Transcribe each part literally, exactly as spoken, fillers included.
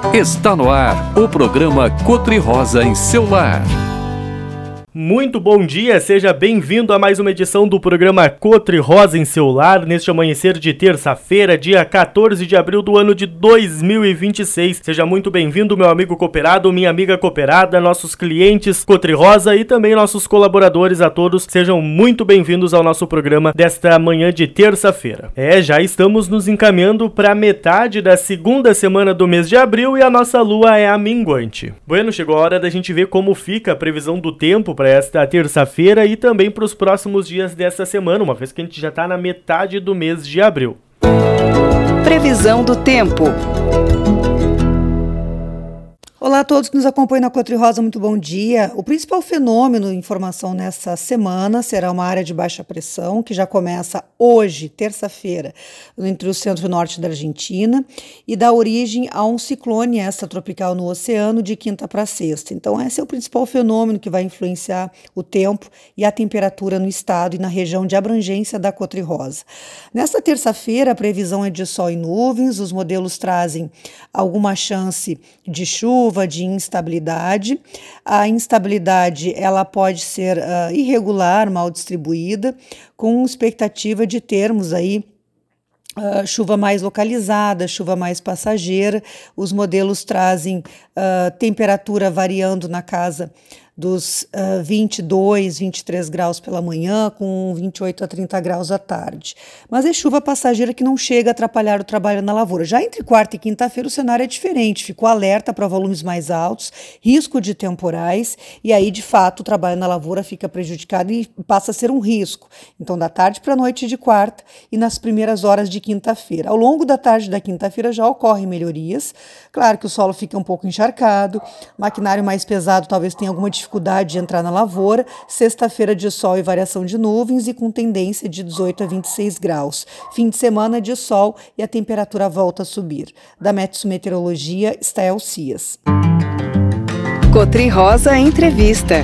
Está no ar o programa Cotri-Rosa em seu lar. Muito bom dia, seja bem-vindo a mais uma edição do programa Cotri-Rosa em seu lar, neste amanhecer de terça-feira, dia quatorze de abril do ano de dois mil e vinte e seis. Seja muito bem-vindo, meu amigo cooperado, minha amiga cooperada, nossos clientes Cotri-Rosa e também nossos colaboradores a todos. Sejam muito bem-vindos ao nosso programa desta manhã de terça-feira. É, já estamos nos encaminhando para metade da segunda semana do mês de abril e a nossa lua é a minguante. Bueno, chegou a hora da gente ver como fica a previsão do tempo para esta terça-feira e também para os próximos dias desta semana, uma vez que a gente já está na metade do mês de abril. Previsão do tempo. Olá a todos que nos acompanham na Cotri-Rosa, muito bom dia. O principal fenômeno em formação nessa semana será uma área de baixa pressão, que já começa hoje, terça-feira, entre o centro e norte da Argentina, e dá origem a um ciclone extratropical no oceano de quinta para sexta. Então esse é o principal fenômeno que vai influenciar o tempo e a temperatura no estado e na região de abrangência da Cotri-Rosa. Nesta terça-feira, a previsão é de sol e nuvens, os modelos trazem alguma chance de chuva, de instabilidade. A instabilidade ela pode ser uh, irregular, mal distribuída, com expectativa de termos aí Uh, chuva mais localizada, chuva mais passageira. Os modelos trazem uh, temperatura variando na casa dos uh, vinte e dois, vinte e três graus pela manhã, com vinte e oito a trinta graus à tarde. Mas é chuva passageira que não chega a atrapalhar o trabalho na lavoura. Já entre quarta e quinta-feira o cenário é diferente, ficou alerta para volumes mais altos, risco de temporais, e aí de fato o trabalho na lavoura fica prejudicado e passa a ser um risco. Então da tarde para a noite de quarta e nas primeiras horas de quinta-feira. Ao longo da tarde da quinta-feira já ocorrem melhorias, claro que o solo fica um pouco encharcado, maquinário mais pesado talvez tenha alguma dificuldade dificuldade de entrar na lavoura, sexta-feira de sol e variação de nuvens e com tendência de dezoito a vinte e seis graus. Fim de semana de sol e a temperatura volta a subir. Da Metsu Meteorologia, Stael Cias. Cotri-Rosa Entrevista.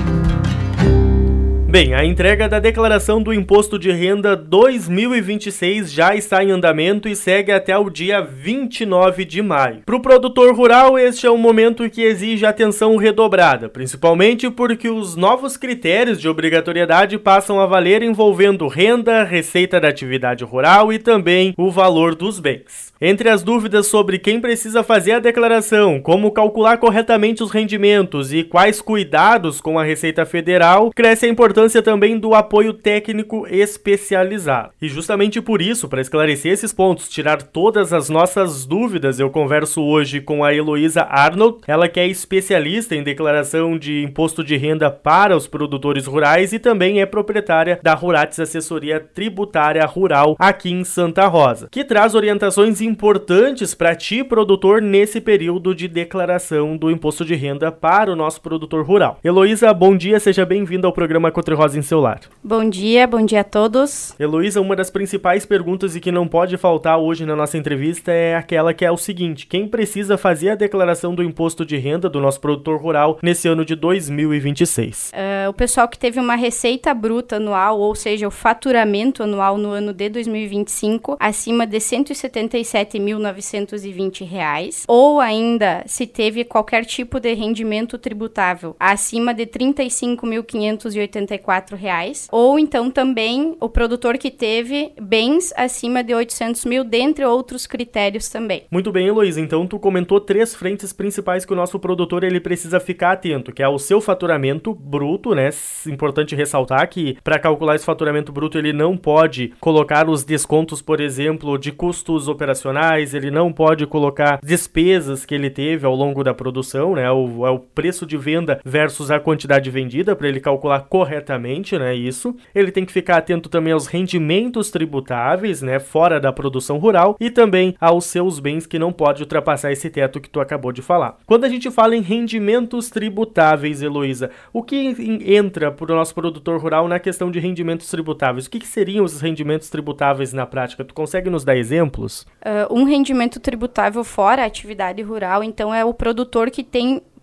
Bem, a entrega da declaração do Imposto de Renda dois mil e vinte e seis já está em andamento e segue até o dia vinte e nove de maio. Para o produtor rural, este é um momento que exige atenção redobrada, principalmente porque os novos critérios de obrigatoriedade passam a valer envolvendo renda, receita da atividade rural e também o valor dos bens. Entre as dúvidas sobre quem precisa fazer a declaração, como calcular corretamente os rendimentos e quais cuidados com a Receita Federal, cresce a importância também do apoio técnico especializado. E justamente por isso, para esclarecer esses pontos, tirar todas as nossas dúvidas, eu converso hoje com a Heloísa Arnold, ela que é especialista em declaração de imposto de renda para os produtores rurais e também é proprietária da Rurates Assessoria Tributária Rural aqui em Santa Rosa, que traz orientações importantes para ti, produtor, nesse período de declaração do imposto de renda para o nosso produtor rural. Heloísa, bom dia, seja bem-vinda ao programa Cotri-Rosa em seu lar. Bom dia, bom dia a todos. Heloísa, uma das principais perguntas e que não pode faltar hoje na nossa entrevista é aquela que é o seguinte: quem precisa fazer a declaração do imposto de renda do nosso produtor rural nesse ano de dois mil e vinte e seis? Uh, o pessoal que teve uma receita bruta anual, ou seja, o faturamento anual no ano de dois mil e vinte e cinco, acima de cento e setenta e sete mil novecentos e vinte reais, ou ainda se teve qualquer tipo de rendimento tributável acima de trinta e cinco mil quinhentos e oitenta e quatro reais, ou então também o produtor que teve bens acima de oitocentos mil, dentre outros critérios também. Muito bem, Heloísa, então tu comentou três frentes principais que o nosso produtor ele precisa ficar atento, que é o seu faturamento bruto, né? Importante ressaltar que para calcular esse faturamento bruto ele não pode colocar os descontos, por exemplo, de custos operacionais, ele não pode colocar despesas que ele teve ao longo da produção, né? O, é o preço de venda versus a quantidade vendida para ele calcular corretamente, né? Isso. Ele tem que ficar atento também aos rendimentos tributáveis, né? Fora da produção rural e também aos seus bens que não pode ultrapassar esse teto que tu acabou de falar. Quando a gente fala em rendimentos tributáveis, Heloísa, o que entra para o nosso produtor rural na questão de rendimentos tributáveis? O que, que seriam os rendimentos tributáveis na prática? Tu consegue nos dar exemplos? Uh, um rendimento tributável fora a atividade rural, então é o produtor que tem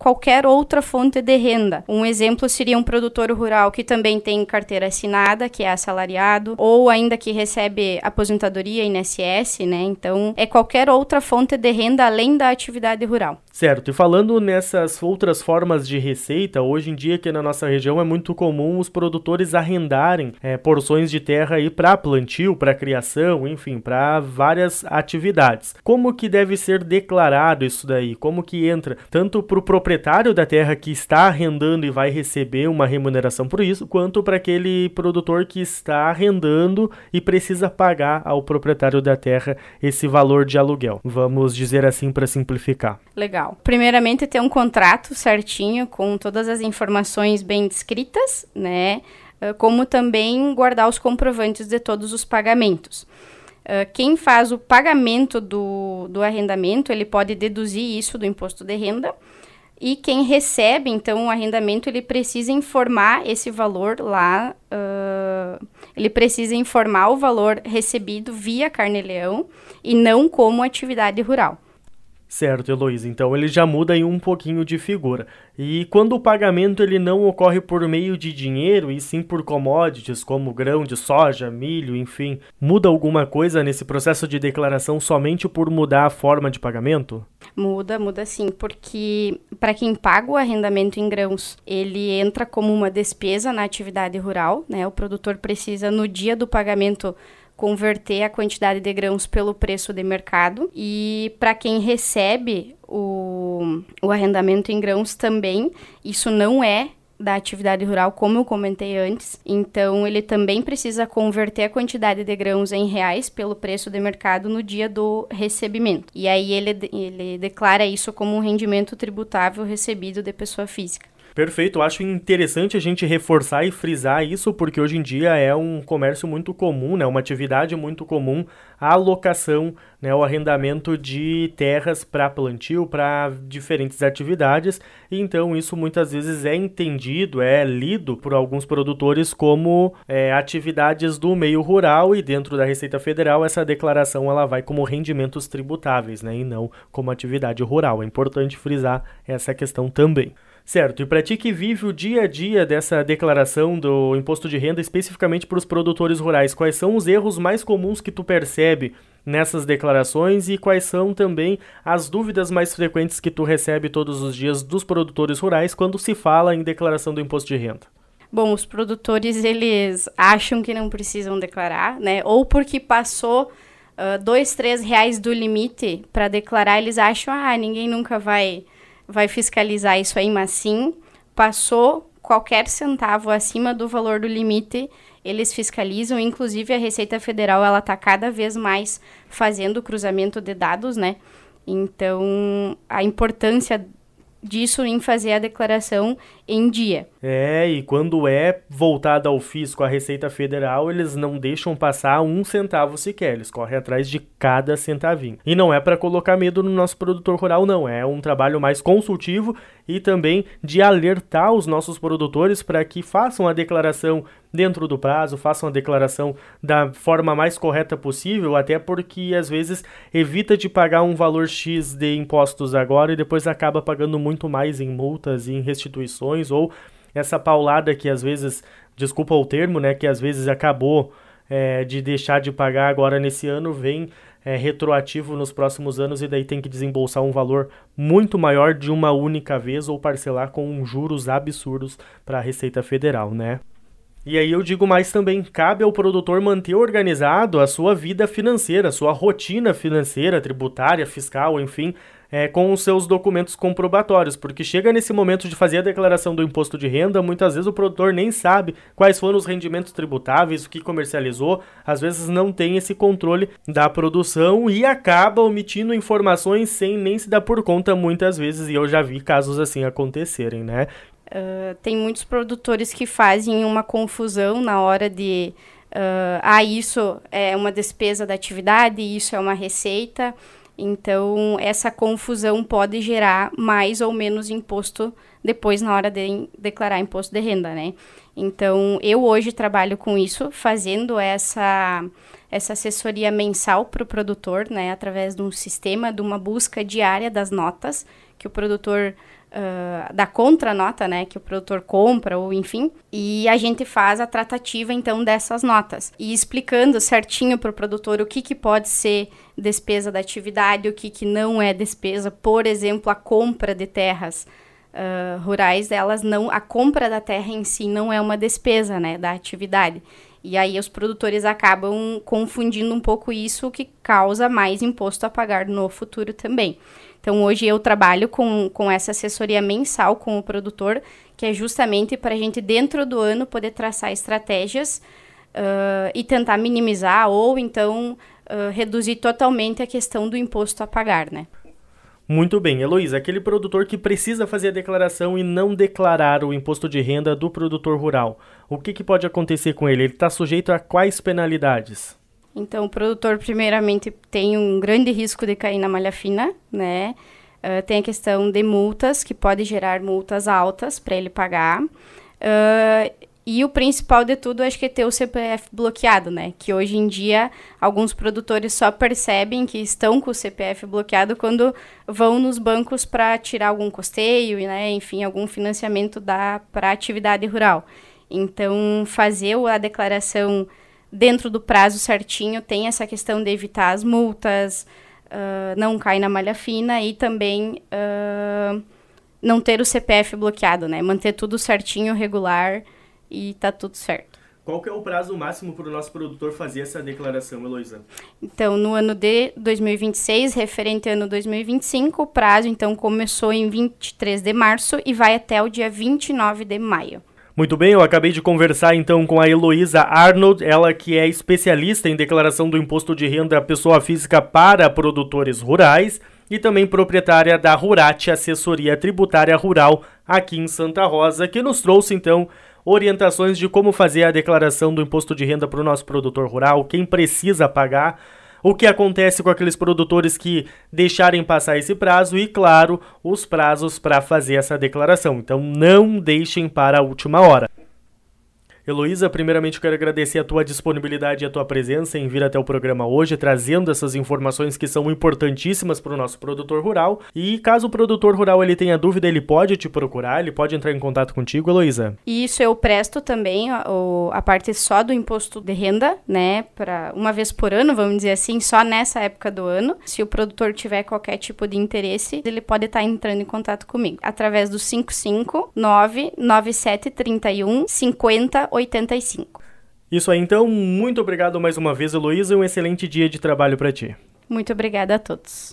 qualquer outra fonte de renda. Um exemplo seria um produtor rural que também tem carteira assinada, que é assalariado, ou ainda que recebe aposentadoria, I N S S, né? Então, é qualquer outra fonte de renda além da atividade rural. Certo, e falando nessas outras formas de receita, hoje em dia aqui na nossa região é muito comum os produtores arrendarem é, porções de terra aí para plantio, para criação, enfim, para várias atividades. Como que deve ser declarado isso daí? Como que entra tanto para o proprietário da terra que está arrendando e vai receber uma remuneração por isso, quanto para aquele produtor que está arrendando e precisa pagar ao proprietário da terra esse valor de aluguel? Vamos dizer assim para simplificar. Legal. Primeiramente, ter um contrato certinho com todas as informações bem descritas, né? Como também guardar os comprovantes de todos os pagamentos. Uh, quem faz o pagamento do, do arrendamento, ele pode deduzir isso do imposto de renda, e quem recebe, então, o arrendamento, ele precisa informar esse valor lá, uh, ele precisa informar o valor recebido via carnê-leão e não como atividade rural. Certo, Heloísa. Então ele já muda aí um pouquinho de figura. E quando o pagamento ele não ocorre por meio de dinheiro e sim por commodities como grão de soja, milho, enfim, muda alguma coisa nesse processo de declaração somente por mudar a forma de pagamento? Muda, muda sim, porque para quem paga o arrendamento em grãos, ele entra como uma despesa na atividade rural, né? O produtor precisa, no dia do pagamento, converter a quantidade de grãos pelo preço de mercado, e para quem recebe o, o arrendamento em grãos também, isso não é da atividade rural, como eu comentei antes, então ele também precisa converter a quantidade de grãos em reais pelo preço de mercado no dia do recebimento, e aí ele, ele declara isso como um rendimento tributável recebido de pessoa física. Perfeito, acho interessante a gente reforçar e frisar isso, porque hoje em dia é um comércio muito comum, né, uma atividade muito comum, a alocação, né, o arrendamento de terras para plantio, para diferentes atividades, e então isso muitas vezes é entendido, é lido por alguns produtores como é, atividades do meio rural, e dentro da Receita Federal essa declaração ela vai como rendimentos tributáveis, né, e não como atividade rural. É importante frisar essa questão também. Certo, e para ti que vive o dia a dia dessa declaração do imposto de renda, especificamente para os produtores rurais, quais são os erros mais comuns que tu percebe nessas declarações e quais são também as dúvidas mais frequentes que tu recebe todos os dias dos produtores rurais quando se fala em declaração do imposto de renda? Bom, os produtores, eles acham que não precisam declarar, né? Ou porque passou uh, dois, três reais do limite para declarar, eles acham, ah, ninguém nunca vai... vai fiscalizar isso aí, mas sim, passou qualquer centavo acima do valor do limite, eles fiscalizam. Inclusive a Receita Federal, ela está cada vez mais fazendo o cruzamento de dados, né? Então, a importância disso em fazer a declaração em dia. É, e quando é voltada ao fisco, a Receita Federal, eles não deixam passar um centavo sequer, eles correm atrás de cada centavinho. E não é para colocar medo no nosso produtor rural, não, é um trabalho mais consultivo e também de alertar os nossos produtores para que façam a declaração dentro do prazo, façam a declaração da forma mais correta possível, até porque às vezes evita de pagar um valor X de impostos agora e depois acaba pagando muito mais em multas e em restituições, ou essa paulada que às vezes, desculpa o termo, né, que às vezes acabou é, de deixar de pagar agora nesse ano, vem é, retroativo nos próximos anos e daí tem que desembolsar um valor muito maior de uma única vez ou parcelar com juros absurdos para a Receita Federal, né? E aí eu digo mais também, cabe ao produtor manter organizado a sua vida financeira, a sua rotina financeira, tributária, fiscal, enfim, é, com os seus documentos comprobatórios, porque chega nesse momento de fazer a declaração do imposto de renda, muitas vezes o produtor nem sabe quais foram os rendimentos tributáveis, o que comercializou, às vezes não tem esse controle da produção e acaba omitindo informações sem nem se dar por conta muitas vezes, e eu já vi casos assim acontecerem, né? Uh, tem muitos produtores que fazem uma confusão na hora de uh, ah, isso é uma despesa da atividade, isso é uma receita. Então, essa confusão pode gerar mais ou menos imposto depois na hora de declarar imposto de renda, né? Então, eu hoje trabalho com isso, fazendo essa, essa assessoria mensal para o produtor, né? Através de um sistema, de uma busca diária das notas, que o produtor uh, da contranota, né, que o produtor compra, ou enfim, e a gente faz a tratativa, então, dessas notas. E explicando certinho para o produtor o que, que pode ser despesa da atividade, o que, que não é despesa. Por exemplo, a compra de terras uh, rurais, elas não, a compra da terra em si não é uma despesa, né, da atividade. E aí os produtores acabam confundindo um pouco isso, o que causa mais imposto a pagar no futuro também. Então, hoje eu trabalho com, com essa assessoria mensal com o produtor, que é justamente para a gente, dentro do ano, poder traçar estratégias uh, e tentar minimizar ou, então, uh, reduzir totalmente a questão do imposto a pagar, né? Muito bem, Heloísa, aquele produtor que precisa fazer a declaração e não declarar o imposto de renda do produtor rural, o que, que pode acontecer com ele? Ele está sujeito a quais penalidades? Então, o produtor, primeiramente, tem um grande risco de cair na malha fina, né? Uh, tem a questão de multas, que pode gerar multas altas para ele pagar. Uh, e o principal de tudo, acho que é ter o C P F bloqueado, né? Que hoje em dia, alguns produtores só percebem que estão com o C P F bloqueado quando vão nos bancos para tirar algum custeio, né? Enfim, algum financiamento para a atividade rural. Então, fazer a declaração dentro do prazo certinho tem essa questão de evitar as multas, uh, não cair na malha fina e também uh, não ter o C P F bloqueado, né? Manter tudo certinho, regular e tá tudo certo. Qual que é o prazo máximo para o nosso produtor fazer essa declaração, Heloísa? Então, no ano de dois mil e vinte e seis, referente ao ano dois mil e vinte e cinco, o prazo, então, começou em vinte e três de março e vai até o dia vinte e nove de maio. Muito bem, eu acabei de conversar então com a Heloísa Arnold, ela que é especialista em declaração do imposto de renda pessoa física para produtores rurais e também proprietária da Rurate Assessoria Tributária Rural aqui em Santa Rosa, que nos trouxe então orientações de como fazer a declaração do imposto de renda para o nosso produtor rural, quem precisa pagar, o que acontece com aqueles produtores que deixarem passar esse prazo e, claro, os prazos para fazer essa declaração. Então, não deixem para a última hora. Heloísa, primeiramente eu quero agradecer a tua disponibilidade e a tua presença em vir até o programa hoje, trazendo essas informações que são importantíssimas para o nosso produtor rural. E caso o produtor rural ele tenha dúvida, ele pode te procurar, ele pode entrar em contato contigo, Heloísa? Isso, eu presto também a, a parte só do imposto de renda, né, para uma vez por ano, vamos dizer assim, só nessa época do ano. Se o produtor tiver qualquer tipo de interesse, ele pode estar entrando em contato comigo, através do cinco cinco nove nove sete três um cinco zero oito cinco. Isso aí, então, muito obrigado mais uma vez, Heloísa, e um excelente dia de trabalho para ti. Muito obrigada a todos.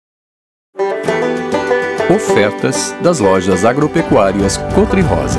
Ofertas das lojas agropecuárias Cotri Rosa.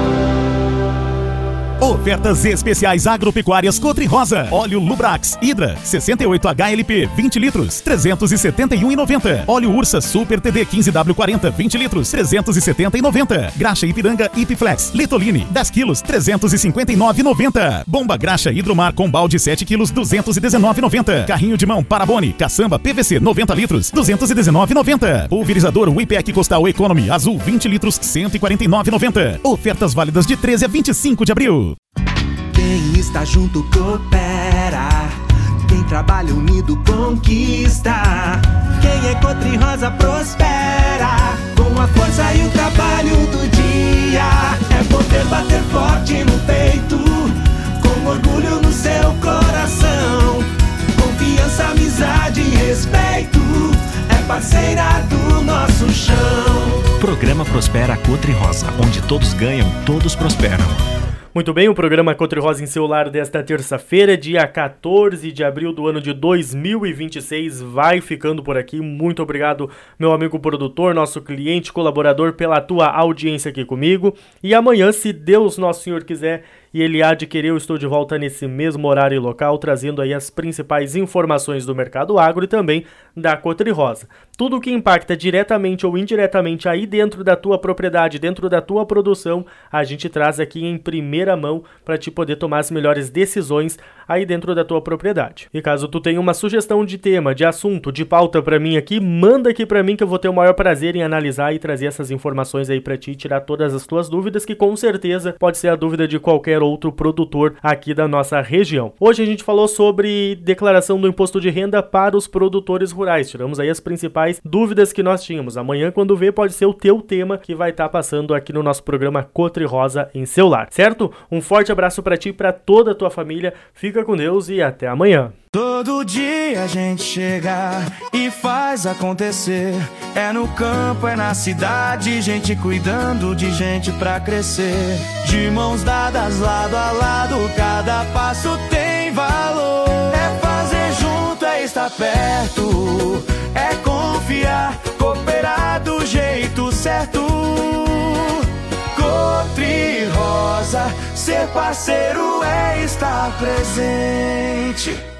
Ofertas especiais agropecuárias Cotri Rosa. Óleo Lubrax Hidra sessenta e oito H L P vinte litros, trezentos e setenta e um reais e noventa centavos. Óleo Ursa Super T D quinze W quarenta vinte litros, trezentos e setenta e noventa centavos. Graxa Ipiranga Ipiflex Litoline dez quilos, trezentos e cinquenta e nove reais e noventa centavos. Bomba Graxa Hidromar com balde sete quilos, duzentos e dezenove reais e noventa centavos. Carrinho de mão Parabone Caçamba P V C noventa litros, duzentos e dezenove reais e noventa centavos. Pulverizador Wipec Costal Economy Azul vinte litros, cento e quarenta e nove reais e noventa centavos. Ofertas válidas de treze a vinte e cinco de abril. Quem está junto coopera, quem trabalha unido conquista, quem é Cotri Rosa prospera, com a força e o trabalho do dia, é poder bater forte no peito, com orgulho no seu coração, confiança, amizade e respeito, é parceira do nosso chão. Programa Prospera Cotri Rosa, onde todos ganham, todos prosperam. Muito bem, o programa Cotri Rosa em seu lar desta terça-feira, dia quatorze de abril do ano de dois mil e vinte e seis, vai ficando por aqui. Muito obrigado, meu amigo produtor, nosso cliente, colaborador, pela tua audiência aqui comigo. E amanhã, se Deus Nosso Senhor quiser e Ele há de querer, eu estou de volta nesse mesmo horário e local, trazendo aí as principais informações do mercado agro e também da Cotri Rosa. Tudo o que impacta diretamente ou indiretamente aí dentro da tua propriedade, dentro da tua produção, a gente traz aqui em primeira mão para te poder tomar as melhores decisões aí dentro da tua propriedade. E caso tu tenha uma sugestão de tema, de assunto, de pauta para mim aqui, manda aqui para mim que eu vou ter o maior prazer em analisar e trazer essas informações aí para ti, tirar todas as tuas dúvidas, que com certeza pode ser a dúvida de qualquer qualquer outro produtor aqui da nossa região. Hoje a gente falou sobre declaração do imposto de renda para os produtores rurais. Tiramos aí as principais dúvidas que nós tínhamos. Amanhã, quando vê, pode ser o teu tema que vai estar passando aqui no nosso programa Cotri Rosa em seu lar, certo? Um forte abraço para ti e para toda a tua família. Fica com Deus e até amanhã. Todo dia a gente chega e faz acontecer. É no campo, é na cidade, gente cuidando de gente pra crescer. De mãos dadas, lado a lado, cada passo tem valor. É fazer junto, é estar perto, é confiar, cooperar do jeito certo. Cotri Rosa, ser parceiro é estar presente.